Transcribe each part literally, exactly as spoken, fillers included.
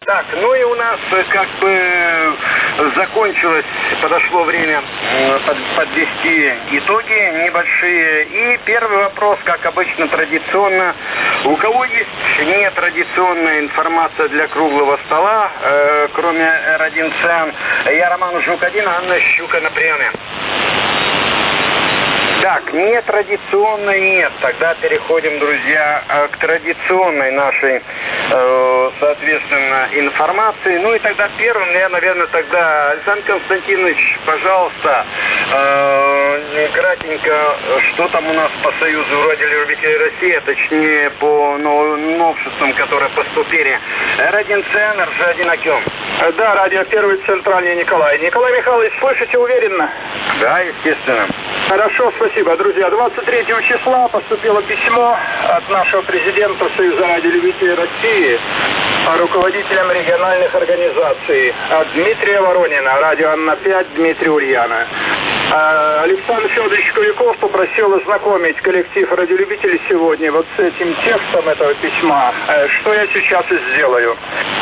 Так, ну и у нас как бы закончилось, подошло время под, подвести итоги небольшие. И первый вопрос, как обычно, традиционно. У кого есть нетрадиционная информация для круглого стола, э, кроме эр один Циан? Я Роман Жук один, Анна Щука на приеме. Так, нетрадиционной нет. Тогда переходим, друзья, к традиционной нашей, э, соответственно, информации. Ну и тогда первым, я, наверное, тогда, Александр Константинович, пожалуйста, э, кратенько, что там у нас по Союзу радиолюбителей России, а точнее по новшествам, которые поступили. эр один Циан, эр жэ один Аким. Да, радио первый центральный Николай. Николай Михайлович, слышите уверенно? Да, естественно. Хорошо, спасибо, друзья. двадцать третьего числа поступило письмо от нашего президента Союза радиолюбителей России руководителям региональных организаций, от Дмитрия Воронина, радио Анна пять, Дмитрия Ульяна. Александр Федорович Куликов попросил ознакомить коллектив радиолюбителей сегодня вот с этим текстом этого письма. Что я сейчас и сделаю.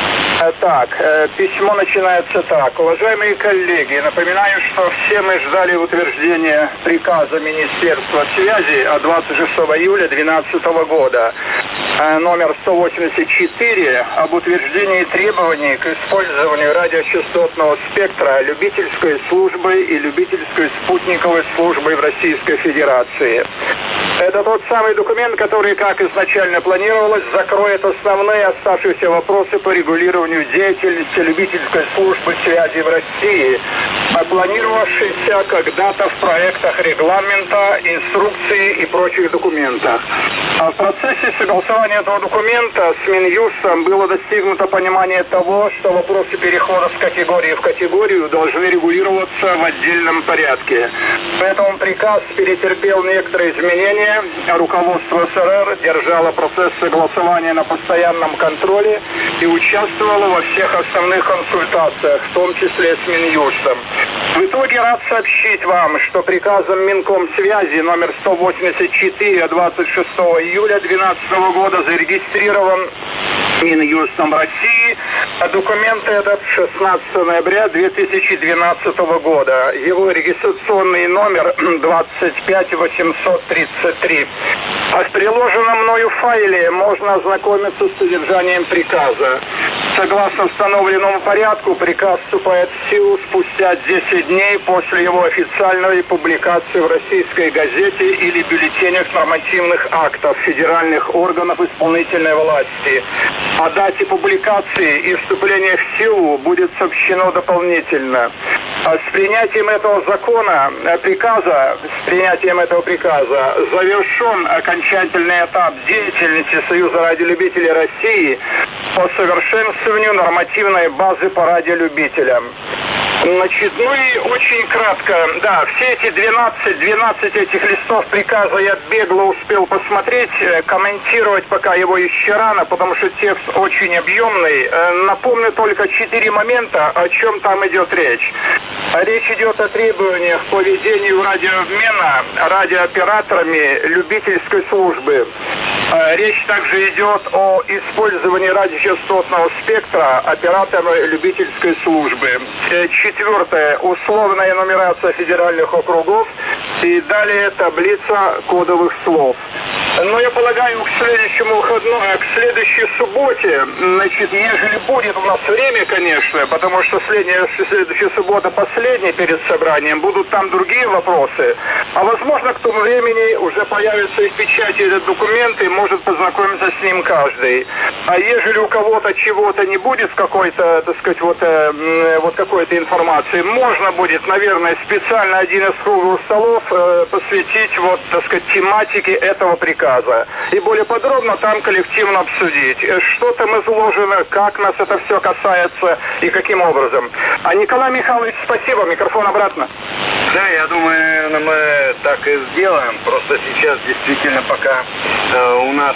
Так, письмо начинается так. Уважаемые коллеги, напоминаю, что все мы ждали утверждения приказа Министерства связи от двадцать шестого июля две тысячи двенадцатого года, номер сто восемьдесят четыре, об утверждении требований к использованию радиочастотного спектра любительской службы и любительской спутниковой службы в Российской Федерации. Это тот самый документ, который, как изначально планировалось, закроет основные оставшиеся вопросы по регулированию деятельности любительской службы связи в России, планировавшейся когда-то в проектах регламента, инструкции и прочих документах. А в процессе согласования этого документа с Минюстом было достигнуто понимание того, что вопросы перехода с категории в категорию должны регулироваться в отдельном порядке. Поэтому приказ перетерпел некоторые изменения. Руководство эс эр эр держало процесс согласования на постоянном контроле и участвовало во всех основных консультациях, в том числе с Минюстом. В итоге рад сообщить вам, что приказом Минкомсвязи номер сто восемьдесят четыре от двадцать шестого июля две тысячи двенадцатого года зарегистрирован Минюстом России. Документ этот шестнадцатого ноября две тысячи двенадцатого года. Его регистрационный номер двадцать пять восемьсот тридцать три. А в приложенном мною файле можно ознакомиться с содержанием приказа. Согласно установленному порядку, приказ вступает в силу спустя десять дней после его официальной публикации в российской газете или бюллетенях нормативных актов федеральных органов исполнительной власти. О дате публикации и вступления в силу будет сообщено дополнительно. С принятием этого закона, приказа, с принятием этого приказа завершен окончательный этап деятельности Союза радиолюбителей России по совершенствованию нормативной базы по радиолюбителям. Значит, ну и очень кратко, да, все эти двенадцать, двенадцать этих листов приказа я бегло успел посмотреть, комментировать пока его еще рано, потому что текст очень объемный. Напомню только четыре момента, о чем там идет речь. Речь идет о требованиях по ведению радиообмена радиооператорами любительской службы. Речь также идет о использовании радиочастотного спектра операторами любительской службы. Четвертое. Условная нумерация федеральных округов. И далее таблица кодовых слов. Но я полагаю, к следующему выходному, к следующей субботе, значит, ежели будет у нас время, конечно, потому что следующая, следующая суббота последняя перед собранием, будут там другие вопросы. А возможно, к тому времени уже появится и в печати этот документ, и может познакомиться с ним каждый. А ежели у кого-то чего-то не будет, какой-то, так сказать, вот, э, вот какой-то информации, можно будет, наверное, специально один из круглых столов э, посвятить, вот, так сказать, тематике этого приказа. И более подробно там коллективно обсудить, что там изложено, как нас это все касается и каким образом. А Николай Михайлович, спасибо, микрофон обратно. Да, я думаю, мы так и сделаем. Просто сейчас действительно пока э, у нас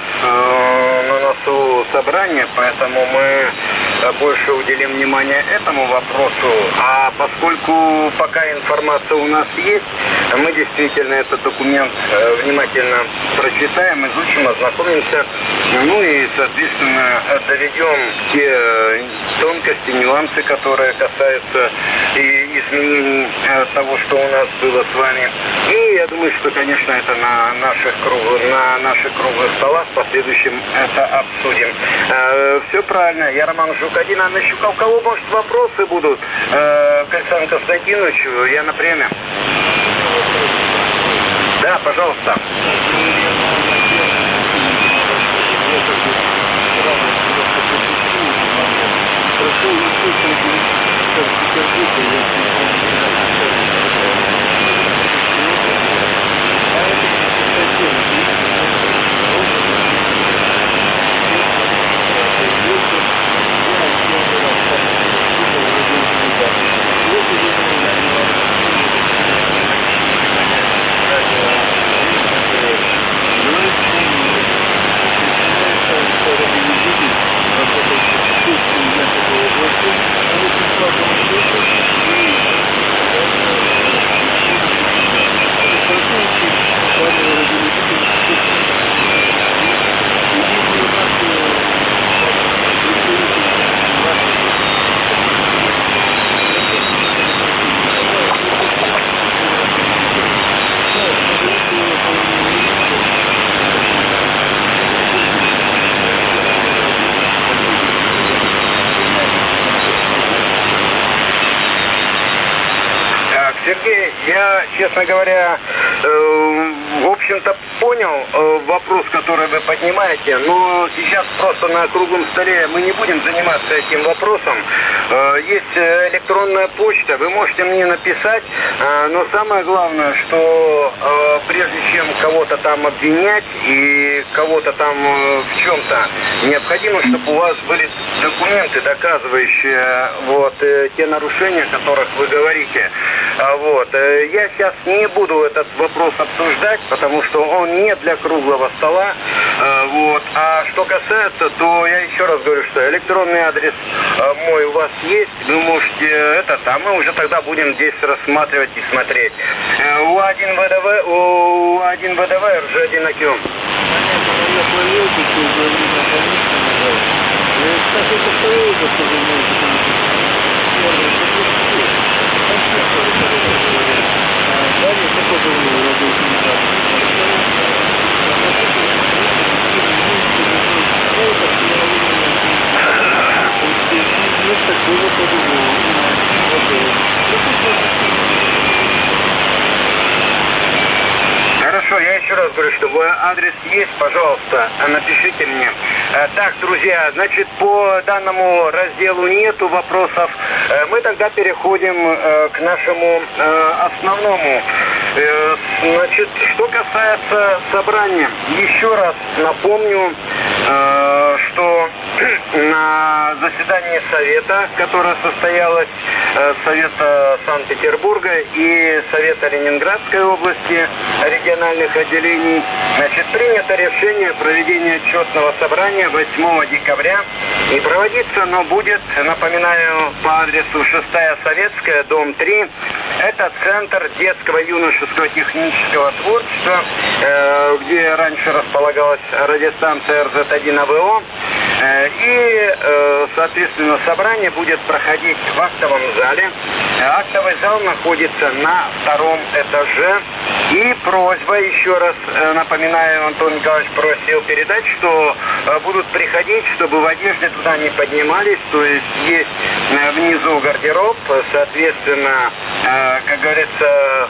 э, на носу собрание, поэтому мы больше уделим внимание этому вопросу. А поскольку пока информация у нас есть, мы действительно этот документ э, внимательно прочитаем, изучим, ознакомимся, ну и, соответственно, доведем те, то тонкости, нюансы, которые касаются и изменений того, что у нас было с вами. И я думаю, что, конечно, это на наших круглых, на наших круглых столах в последующем это обсудим. Э, все правильно. Я Роман Жук один. А насчет у кого, может, вопросы будут э, к Александру Константиновичу? Я на премии. Да, пожалуйста. Сергей, я, честно говоря, э, в общем-то понял э, вопрос, который вы поднимаете, но сейчас просто на круглом столе мы не будем заниматься этим вопросом. Э, есть электронная почта, вы можете мне написать, э, но самое главное, что э, прежде чем кого-то там обвинять и кого-то там э, в чем-то, необходимо, чтобы у вас были документы, доказывающие вот э, те нарушения, о которых вы говорите. Вот. Я сейчас не буду этот вопрос обсуждать, потому что он не для круглого стола. Вот. А что касается, то я еще раз говорю, что электронный адрес мой у вас есть. Вы можете это там, мы уже тогда будем здесь рассматривать и смотреть. У один ВДВ, у один ВДВ, эр жэ один АКИО. Хорошо, я еще раз говорю, что адрес есть, пожалуйста, напишите мне. Так, друзья, значит, по данному разделу нету вопросов. Мы тогда переходим к нашему основному. Значит, что касается собрания, еще раз напомню, что на заседании Совета, которое состоялось, Совета Санкт-Петербурга и Совета Ленинградской области, региональных отделений, значит, принято решение проведения отчетного собрания восьмого декабря. И проводиться оно будет, напоминаю, по адресу шестая Советская, дом три. Это центр детского и юношеского технического творчества, э, где раньше располагалась радиостанция эр зет один а вэ о. Э, и, э, соответственно, собрание будет проходить в актовом зале. Актовый зал находится на втором этаже. И просьба, еще раз э, напоминаю, Антон Николаевич просил передать, что э, будут приходить, чтобы в одежде туда не поднимались. То есть есть э, внизу гардероб, соответственно, э, как говорится,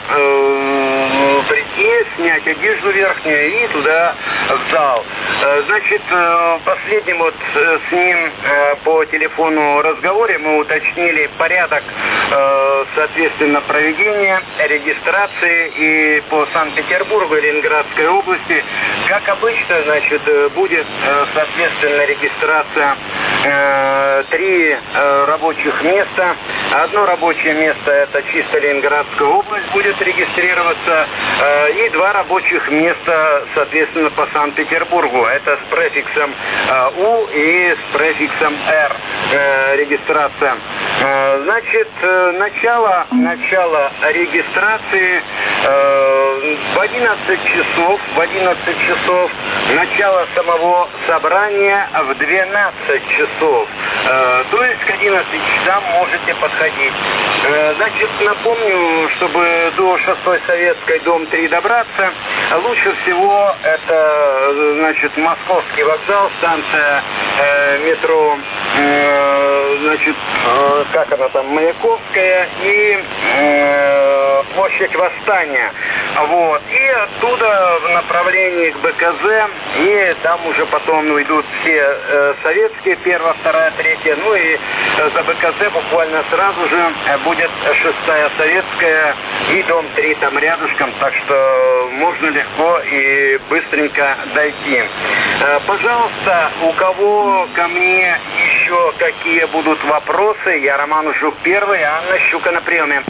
э, прийти, снять одежду верхнюю и туда в зал. Э, значит, э, последним вот э, с ним э, по телефону разговоре мы уточнили порядок, э, соответственно, проведения регистрации и по Санкт-Петербургу и Ленинградской области. Как обычно, значит, будет, соответственно, регистрация э, три э, рабочих места. Одно рабочее место — это чисто Ленинградская область будет регистрироваться, э, и два рабочих места, соответственно, по Санкт-Петербургу. Это с префиксом э, У и с префиксом Р э, регистрация. Э, значит, э, начало, начало регистрации э, в одиннадцать часов, в одиннадцать часов, начало самого собрания в двенадцать часов. Э, то есть к одиннадцати там можете подходить. Значит, напомню, чтобы до шестой Советской, дом три добраться, лучше всего это, значит, Московский вокзал, станция э, метро, э, значит, э, как она там, Маяковская и э, площадь Восстания. Вот. И оттуда в направлении к БКЗ, и там уже потом идут все э, советские, первая, вторая, третья, ну и э, за БКЗ буквально сразу же будет шестая Советская и дом три там рядышком, так что можно легко и быстренько дойти. Э, пожалуйста, у кого ко мне еще какие будут вопросы, я Роман Жук первый, Анна Щука на приеме.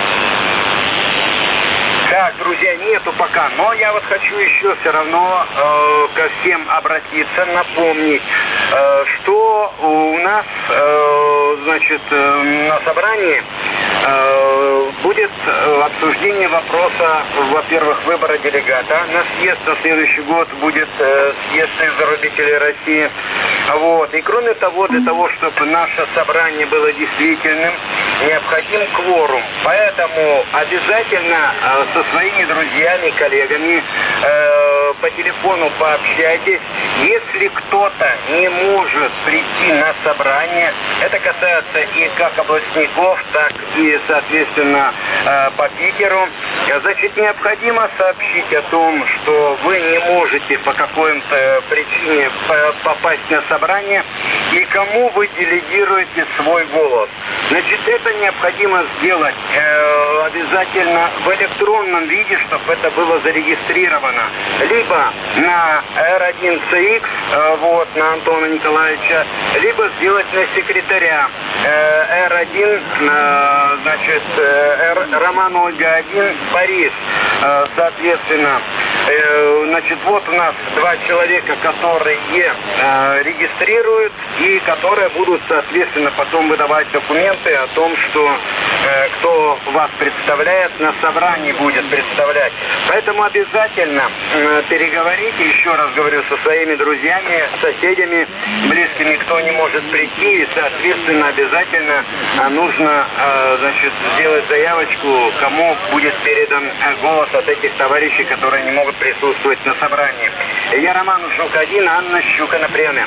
Так, друзья, нету пока, но я вот хочу еще все равно э, ко всем обратиться, напомнить, э, что у нас, э, значит, э, на собрании э, будет обсуждение вопроса, во-первых, выбора делегата. На съезд на следующий год будет э, съезд союзорубителей России. Вот. И кроме того, для того, чтобы наше собрание было действительным, необходим кворум. Поэтому обязательно э, со своими друзьями, коллегами э, по телефону пообщайтесь. Если кто-то не может прийти на собрание, это касается и как областников, так и, соответственно, э, по Питеру, значит, необходимо сообщить о том, что вы не можете по какой-то причине попасть на собрание и кому вы делегируете свой голос. Значит, это необходимо сделать э, обязательно в электронном виде, чтобы это было зарегистрировано. Либо на эр один цэ икс, э, вот, на Антона Николаевича, либо сделать на секретаря э, эр один, э, значит, э, R, Роман Ольга один, Борис, э, соответственно. Э, значит, вот у нас два человека, которые э, регистрируют и которые будут, соответственно, потом выдавать документы о том, что э, кто вас представляет, на собрании будет представлять. Поэтому обязательно э, переговорите, еще раз говорю, со своими друзьями, соседями, близкими, кто не может прийти, и, соответственно, обязательно э, нужно, э, значит, сделать заявочку, кому будет передан э, голос от этих товарищей, которые не могут присутствовать на собрании. Я Роман Жук один, Анна Щука на приеме.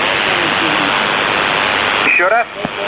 Еще раз.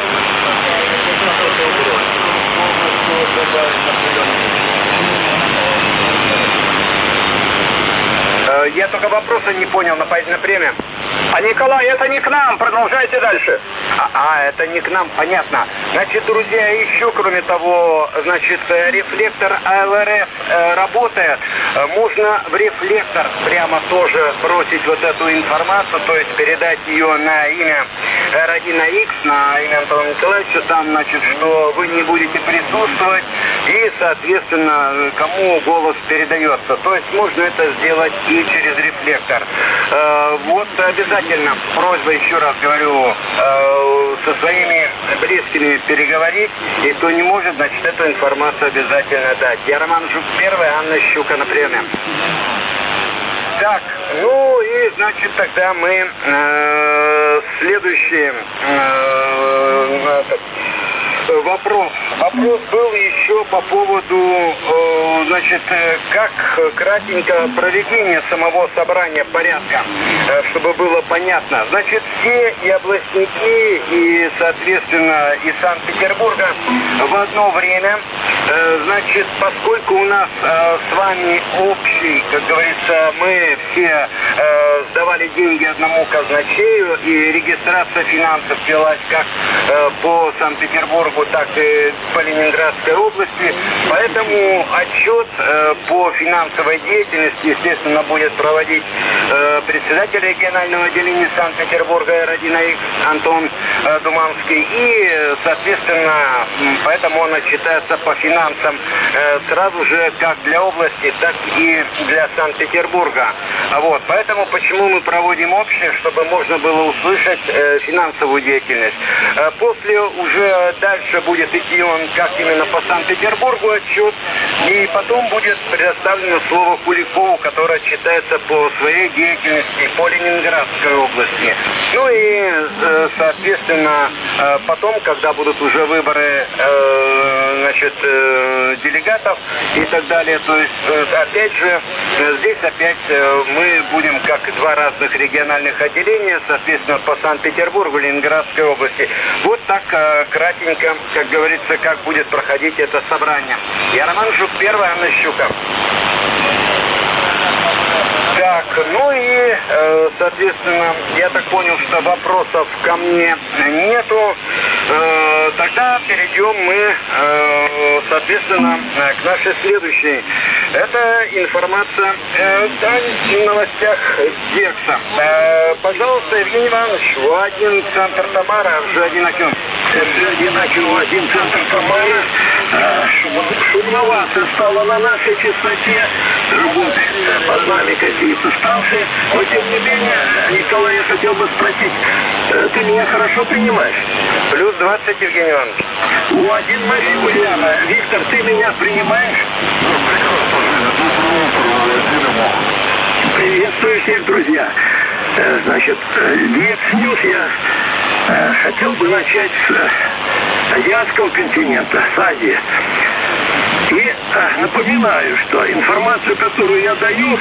Я только вопроса не понял на, на премию. А Николай, это не к нам, продолжайте дальше. А, а, это не к нам, понятно. Значит, друзья, еще кроме того, значит, рефлектор а эл эр эф э, работает. Можно в рефлектор прямо тоже бросить вот эту информацию, то есть передать ее на имя эр один а икс, на имя Антона Николаевича, там, значит, что вы не будете присутствовать, и, соответственно, кому голос передается. То есть можно это сделать и через рефлектор. Э, вот обязательно просьба, еще раз говорю, э, со своими близкими переговорить, и кто не может, значит, эту информацию обязательно дать. Я Роман Жук первый, Анна Щука на приеме. Так, ну и, значит, тогда мы э, следующий э, вопрос. Вопрос был еще по поводу, э, значит, как кратенько проведение самого собрания порядка, э, чтобы было понятно. Значит, все и областники, и, соответственно, из Санкт-Петербурга в одно время, э, значит, поскольку у нас э, с вами общий, как говорится, мы все э, сдавали деньги одному казначею, и регистрация финансов велась как э, по Санкт-Петербургу, так и по Ленинградской области. Поэтому отчет э, по финансовой деятельности, естественно, будет проводить э, председатель регионального отделения Санкт-Петербурга эр один а икс Антон э, Думанский. И, соответственно, поэтому он отчитается по финансовой финансам, сразу же как для области, так и для Санкт-Петербурга. Вот. Поэтому почему мы проводим общее, чтобы можно было услышать финансовую деятельность. После уже дальше будет идти он как именно по Санкт-Петербургу отчет, и потом будет предоставлено слово Куликову, которое читается по своей деятельности по Ленинградской области. Ну и, соответственно, потом, когда будут уже выборы, значит, делегатов и так далее, то есть, опять же, здесь опять мы будем как два разных региональных отделения, соответственно, по Санкт-Петербургу, Ленинградской области. Вот так кратенько, как говорится, как будет проходить это собрание. Я Роман Жук, первый, Анна Щуков. Так, ну и, э, соответственно, я так понял, что вопросов ко мне нету. Э, тогда перейдем мы, э, соответственно, к нашей следующей. Это информация э, о новостях Декса. Э, пожалуйста, Евгений Иванович, один центр Тамара, один Аким. один Аким, один центр Тамара. Шумновато стало на нашей частоте. Работает под нами какие-то станции. Но, тем не менее, Николай, я хотел бы спросить, ты меня хорошо принимаешь? Плюс двадцать, Евгений Иванович. У один Мария Ульяна. Виктор, ты меня принимаешь? Приветствую всех, друзья. Значит, Декс Ньюс я хотел бы начать с азиатского континента, с Азии. И напоминаю, что информацию, которую я даю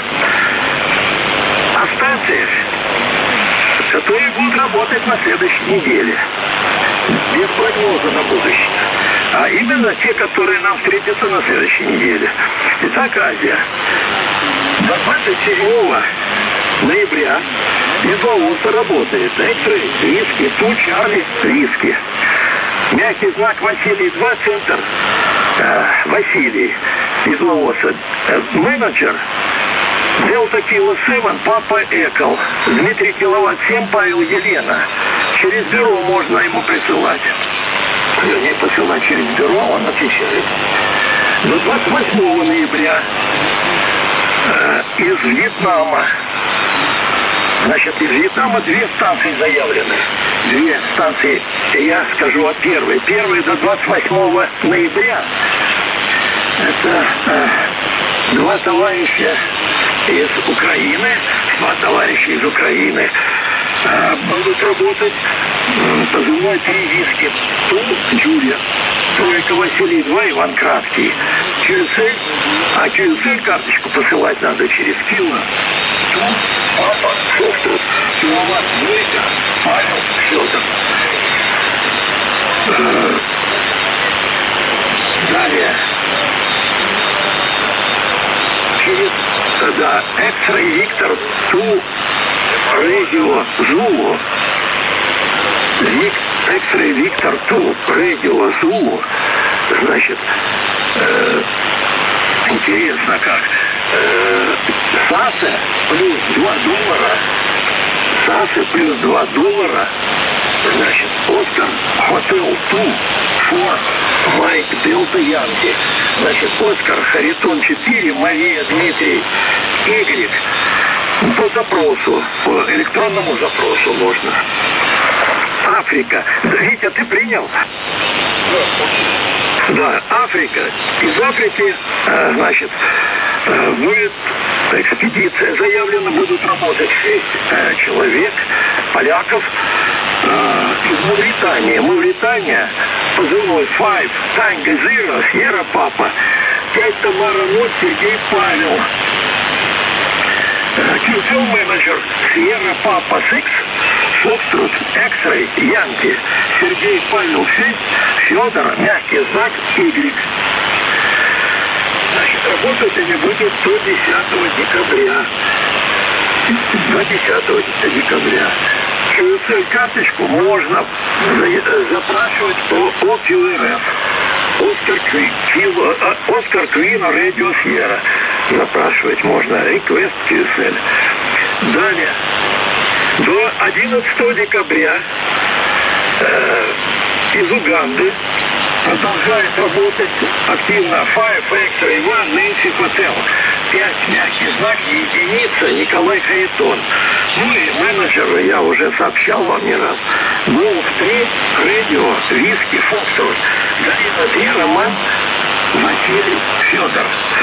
о станциях, которые будут работать на следующей неделе, без прогноза на будущее, а именно те, которые нам встретятся на следующей неделе. Итак, Азия. двадцать седьмого ноября из Лаоса работает X-Ray, Виски, Ту, Чарли, Виски. Мягкий знак Василий два, центр э, Василий из Лаоса. Э, менеджер Делта Кило Севен, Папа Экл. Дмитрий Киловатт семь, Павел Елена. Через бюро можно ему присылать. Вернее, посылать через бюро, он отвечает. Но двадцать восьмого ноября э, из Вьетнама. Значит, из Вьетнама две станции заявлены. Две станции, я скажу о первой. Первая до двадцать восьмого ноября. Это э, два товарища из Украины, два товарища из Украины э, будут работать э, позывной три Виски. Ту, Юрия. Тройка Василий два, Иван Краткий. Через цель, а через цель карточку посылать надо через Кило. Ту, Папа, Шостер, Киловатт, Двойка, Павел, Федор. Э, далее. Через, да, X-Ray Виктор, Ту, Радио, Зулу. X-Ray Виктор, Ту, Радио, Зулу. Значит, э, интересно как. Э, САСы плюс два доллара. САСы плюс два доллара. Значит, Оскар, Хотел, Ту, Форд, Майк, Делта, Янки. Значит, Оскар, Харитон четыре, Мария, Дмитрий, Y. По запросу, по электронному запросу можно. Африка. Витя, ты принял? Да, Африка. Из Африки, значит, будет экспедиция. Заявлено, будут работать шесть человек, поляков. Из Мавритании. Мавритания, позывной Five, Tango Zero, Sierra Papa, пять Тамара Нот, Сергей Павел. Кирилл менеджер Sierra Papa шесть, Foxtrot, X-Ray, Янки, Сергей Павел шесть, Федор, мягкий знак, Y. Значит, работать они будут до десятого декабря. До десятого декабря. Через цель карточку можно запрашивать по ОКЮРФ. Оскар Квин, Оскар Квин, Радио Сьерра. Запрашивать можно. Request кью эс эл. Далее. До одиннадцатого декабря э, из Уганды Продолжает работать активно Five X-Ray One Nancy Hotel. Пять мягкий знак единица Николай Харитон. Ну и менеджер, я уже сообщал вам не раз. Golf три, радио, виски, Фокстрот. Галина три, Роман, Василий, Федор.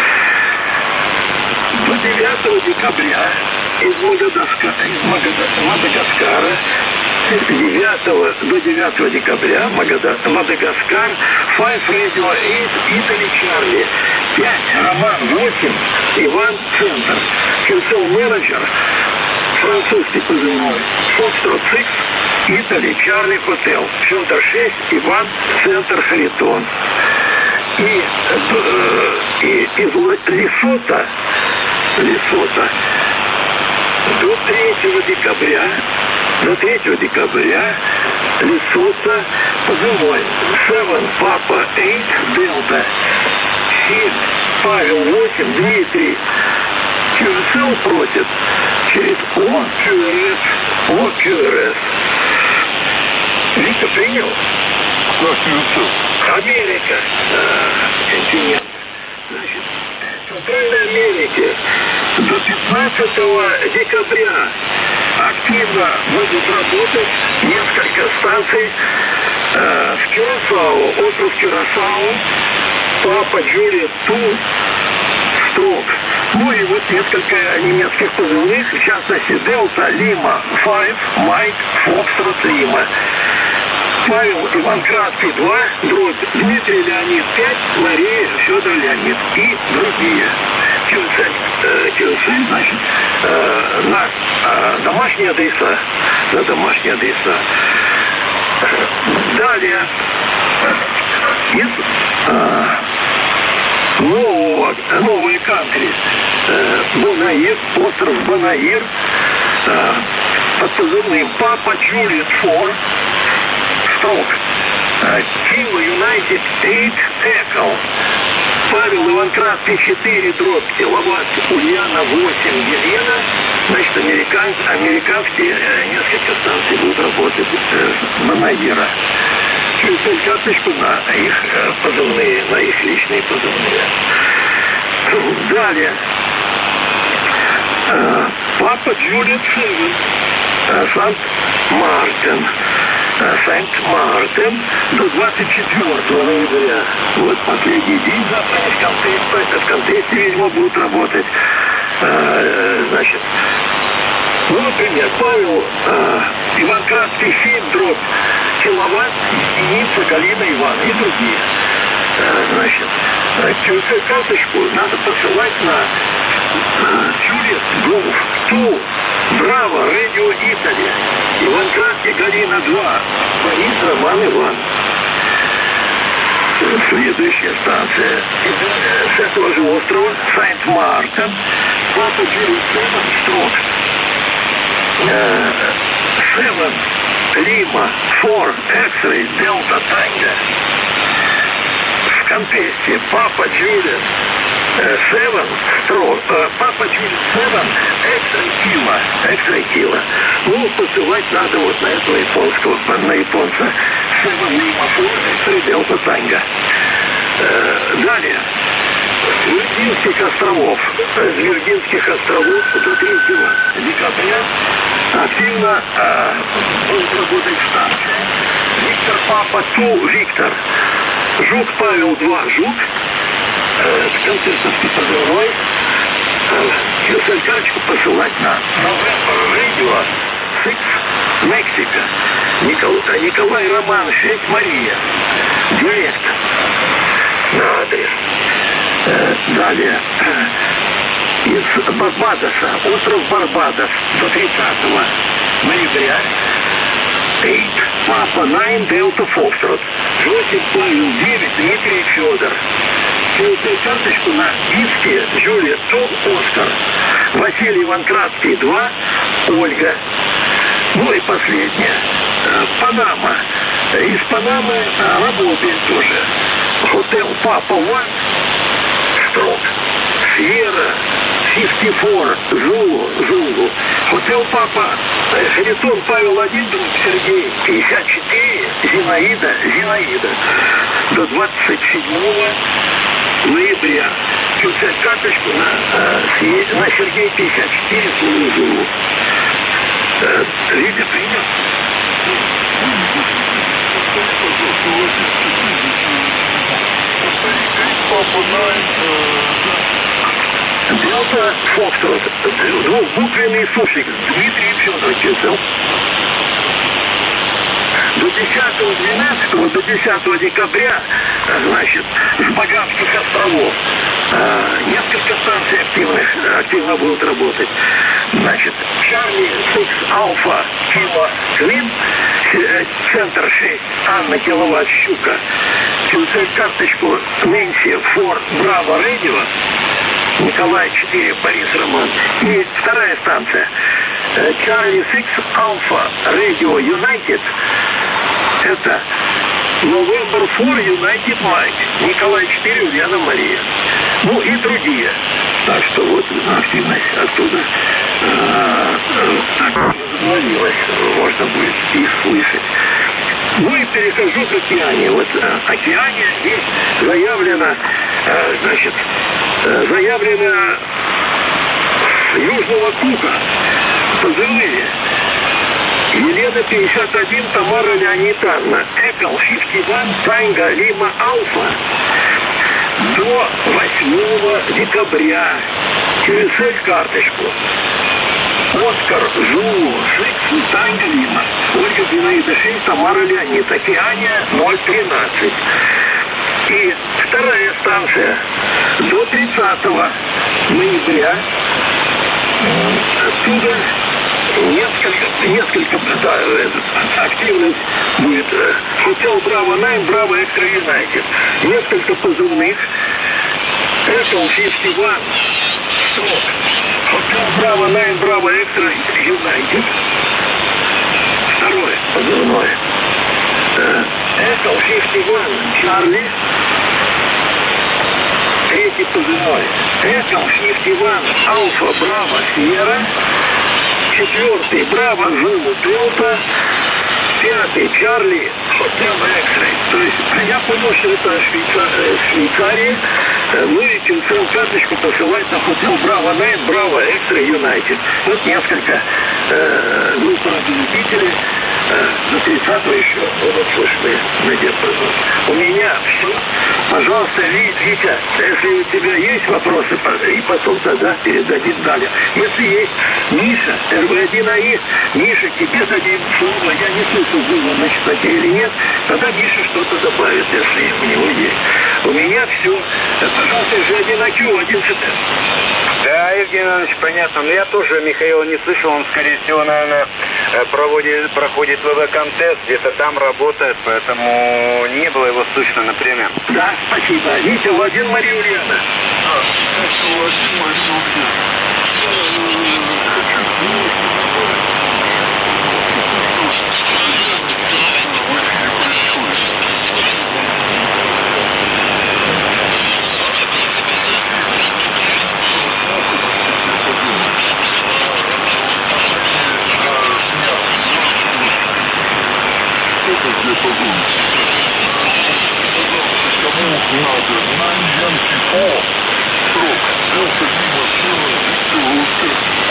До девятого декабря из Мадагаскара, из Мадагаскара девятого до девятого декабря Мадагаскар, Five Radio eight, Итали Чарли, пять, Роман восемь, Иван Центр, Кирсел менеджер, французский позывной, Фокстрот шесть, Итали Чарли Хотел, Федор шесть, Иван Центр Харитон. И, э, и из Лесота, Лесота до третьего декабря, до третьего декабря Лесота позывной семь Папа восемь Дельта, семь Павел восемь Дмитрий. Кюрсел просит через О КЮРС, О КЮРС. Вика принял? Америка, континент. Значит, в Центральной Америке до пятнадцатого декабря активно будут работать несколько станций э, в Кюрасау, остров Кюрасау, Папа Джулия Ту, Строк. Ну и вот несколько немецких позывных, в частности Дельта, Лима, Файв, Майк, Фокстрот, Лима. Павел Иван Краткий два, дробь Дмитрий Леонид пять, Мария Федор Леонид и другие. Кюрсель, э, Кюрсель, значит, э, на э, домашние адреса, на домашние адреса. Далее из э, нового, новые кантри, э, Бонаир, остров Бонаир, э, под позывным Папа Джулиет Фор, Строк, Кило Юнайтед восемь Экл, Павел Иван Краткий четыре, дробь киловатт, Ульяна восемь, Елена. Значит, американцы, американские э, несколько станций будут работать э, с Бонаира. Через карточку на их э, позывные, на их личные позывные. Далее. Э, Папа Джулиет семь, э, Сант-Мартин. Санкт-Мартин до двадцать четвёртого ноября. Вот последний день, завтра в контесте, в контесте, видимо, будут работать. А, значит, ну, например, Павел а, Иван Краткий семь, дробь киловатт, единица, Галина Иван и другие. А, значит, карточку надо посылать на Джулиет Голф Ту, Браво, Радио Итали, Иван Краткий, Галина два, Борис Роман Иван. Следующая станция с этого же острова, Сайнт-Мартин, Папа Джулиет семь, Строк, семь, Лима, Фор, X-Ray, Дельта, Танго. В контесте Папа Джулиет семь, Строк, Папа Джулиет семь, X-Ray Кило, X-Ray Кило. Ну, посылать надо вот на этого японского, на японца семь, Лима, Фор, X-Ray, Дельта, Танго. Далее. С Виргинских островов, с Виргинских островов до третьего декабря активно э, будут работать станции. Виктор Папа Ту, Виктор. Жук Павел два, Жук. Э, концертовский позывной. Э, карточку посылать на November Radio шесть, Мексика. Николай, Николай Роман шесть, Мария. Директ. На адрес. Далее, из Барбадоса, остров Барбадос, до тридцатого ноября, восемь, Папа девять, Дельта Фокстрот, Жосик Павел девять, Дмитрий Федор. Через карточку на Виски, Джулия Ту, Оскар, Василий Иван Краткий два, Ольга. Ну и последнее, Панама. Из Панамы работает тоже Хотел Папа One, Строк, Сьерра, пятьдесят четыре, Зулу, Зулу, Хотел Папа, Харитон Павел один, друг Сергей, пятьдесят четыре, Зинаида, Зинаида. до двадцать седьмого ноября. Включать карточку на, э, на Сергей пятьдесят четыре служу. Э, Витя принял. Делта Фокстрот, двухбуквенный суффикс, Дмитрий Федорович. До десятого двенадцатого, до десятого декабря, значит, с Багамских островов несколько станций активных, активно будут работать. Значит, Чарли Сикс Алфа Кило Квин, центр шесть, Анна Киловатт Щука, включает карточку Нэнси Фор Браво Радио, Николай четыре, Борис Роман. И вторая станция Чарли Сикс Алфа Радио Юнайтед. Это November фор United Mike, Николай четыре, Ульяна Мария. Ну и другие. Так что вот активность оттуда э, так возобновилась. Можно будет их слышать. Ну и перехожу к Океане. Вот э, Океане здесь заявлено, э, значит, э, заявлено с Южного Кука позывные. Елена пятьдесят один, Тамара Леонидовна, Экол пятьдесят один, Танго Лима Алфа. До восьмого декабря через карточку. Оскар Жу шесть, Танго Лима. Ольга Зинаида шесть, Тамара Леонид, Океания ноль тринадцать. И вторая станция до тридцатого ноября. Оттуда Несколько, несколько, да, активность будет. Хотел Браво Найм, Браво Экстра Юнайтед. Несколько позывных. Экол пятьдесят один, Строк. Хотел Браво Найм, Браво Экстра Юнайтед. Второе позывное. Экол пятьдесят один, Чарли. Третий позывной. Экол пятьдесят один, Алфа Браво Сьерра. Четвертый, Браво, Зулу, Делта. Пятый, Чарли, Хотел Экстрей. То есть, я понял, что это Швейцария. Ну и телефон карточку посылать на Хотел Браво Найт, Браво Экстра Юнайтед. Вот несколько э, групп руководителей. Э, до тридцатого еще будут слышны на диапазон. У меня все. Пожалуйста, Витя, если у тебя есть вопросы, и потом тогда передадим далее. Если есть, Миша, эр вэ один а и, Миша, тебе дадим слово, я не слышу, было на частоте или нет, тогда Миша что-то добавит, если у него есть. У меня все. Пожалуйста, эр вэ один а кью, одиннадцать. Да, Евгений Иванович, понятно. Но я тоже Михаила не слышал, он, скорее всего, наверное, проводит, проходит вэ вэ-контест, где-то там работает, поэтому не было его слышно, например. Да, спасибо. Витя, Владимир Мария Ульяна. Да, это Владимир Мария Ульяна. Кому надо на Янки О, срок, Делта Лима Сила, Виктор Луцер.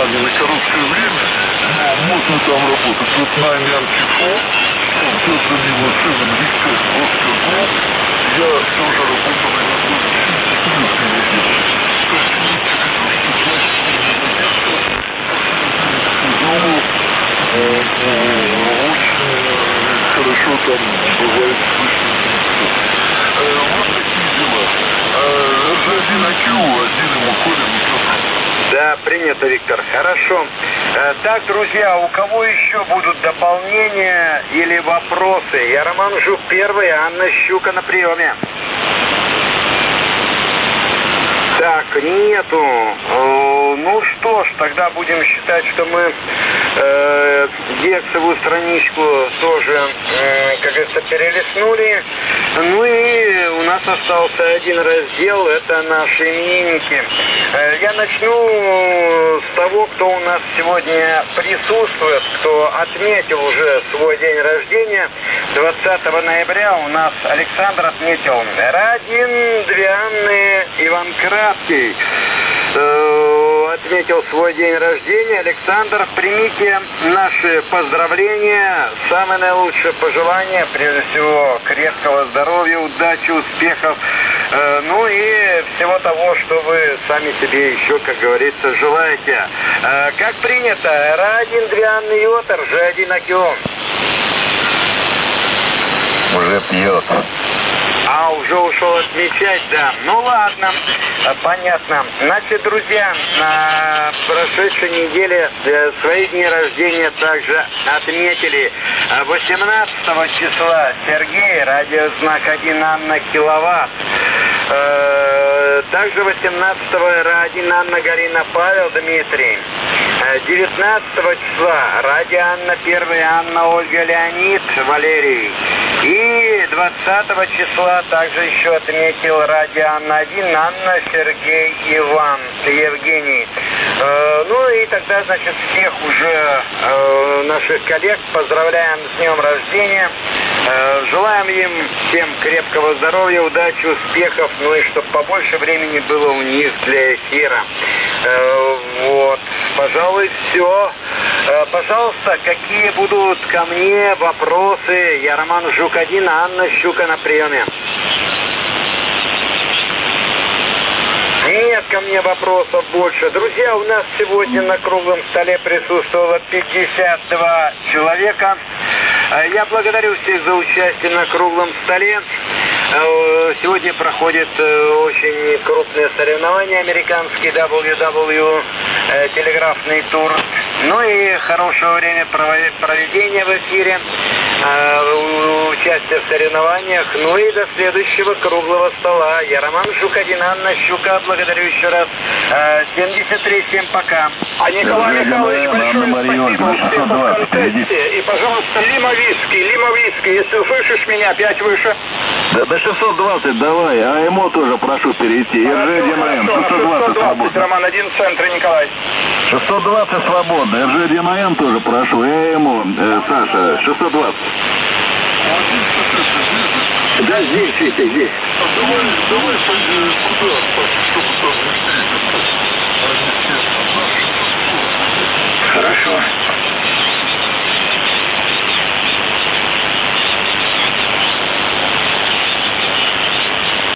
нами на короткое время, но можно там работать. Вот нами антифо, Петр Мило Севен Виктор Оскар Гол, я тоже работал на этом четырнадцатой неделе. То есть имейте в виду, что значит сезону очень хорошо там бывает слышно. Вот такие дела. эр жэ один эй кью, один ему Коля микрофон. Да, принято, Виктор. Хорошо. Так, друзья, у кого еще будут дополнения или вопросы? Я Роман Жук первый, Анна Щука на приеме. Так, нету. Ну что ж, тогда будем считать, что мы э, гексовую страничку тоже, э, как говорится, перелистнули. Ну и у нас остался один раздел, это наши именинники. Э, я начну с того, кто у нас сегодня присутствует, кто отметил уже свой день рождения. двадцатого ноября у нас Александр отметил Радин, две Анны, Иван Краткий. Отметил свой день рождения. Александр, примите наши поздравления, самые наилучшие пожелания, прежде всего крепкого здоровья, удачи, успехов, э, ну и всего того, что вы сами себе еще, как говорится, желаете. Э, как принято, эр один, две Анны, Йотар, жэ один эй кью. Уже пьет. А, уже ушел отмечать, да. Ну ладно, понятно. Значит, друзья, на прошедшей неделе свои дни рождения также отметили. восемнадцатого числа Сергей, радиознак один Анна Киловатт. Также восемнадцатого эр один Анна Галина Павел Дмитрий. девятнадцатого числа радио Анна первая Анна Ольга Леонид Валерий. И двадцатого числа также еще отметил радио Анна один Анна Сергей Иван Евгений. Э, ну и тогда, значит, всех уже э, наших коллег поздравляем с днем рождения. Э, желаем им всем крепкого здоровья, удачи, успехов, ну и чтобы побольше времени было у них для эфира. Э, вот, пожалуй, все. Э, пожалуйста, какие будут ко мне вопросы? Я Роман Жук один, Анна Щука на приеме. Нет ко мне вопросов больше. Друзья, у нас сегодня на круглом столе присутствовало пятьдесят два человека. Я благодарю всех за участие на круглом столе. Сегодня проходит очень крупное соревнование, американский дабл ю дабл ю телеграфный тур. Ну и хорошего время проведения в эфире, участие в соревнованиях. Ну и до следующего круглого стола. Я Роман Жук один, Анна Щука. Благодарю еще раз. семьдесят три, всем пока. А Николай Михайлович, большое спасибо, успехов в контесте. И, пожалуйста, Лима Виски, Лима Виски, если услышишь меня, опять выше. Да, до шестьсот двадцать давай, а ему тоже прошу перейти. эр жэ один эй эм, шестьсот двадцать свободно. Роман, один центр, Николай. шестьсот двадцать свободно, эр жэ один эй эм тоже прошу, а ему, э, Саша, шестьсот двадцать. Да, здесь, Витя, здесь. А давай, давай, куда, чтобы там не встретиться.